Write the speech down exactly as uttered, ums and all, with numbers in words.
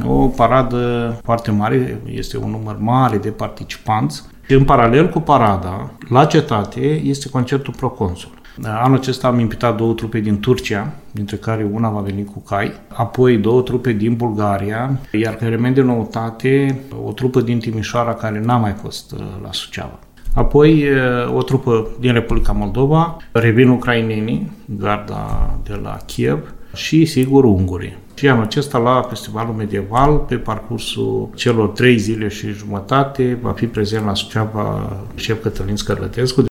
o paradă foarte mare, este un număr mare de participanți. Și în paralel cu parada, la cetate, este concertul Proconsul. Anul acesta am invitat două trupe din Turcia, dintre care una va veni cu cai, apoi două trupe din Bulgaria, iar ca element de noutate, o trupă din Timișoara care n-a mai fost la Suceava. Apoi o trupă din Republica Moldova, revin ucrainenii, garda de la Kiev și, sigur, ungurii. Și anul acesta, la Festivalul Medieval, pe parcursul celor trei zile și jumătate, va fi prezent la Suceava șef Cătălin Scărlătescu.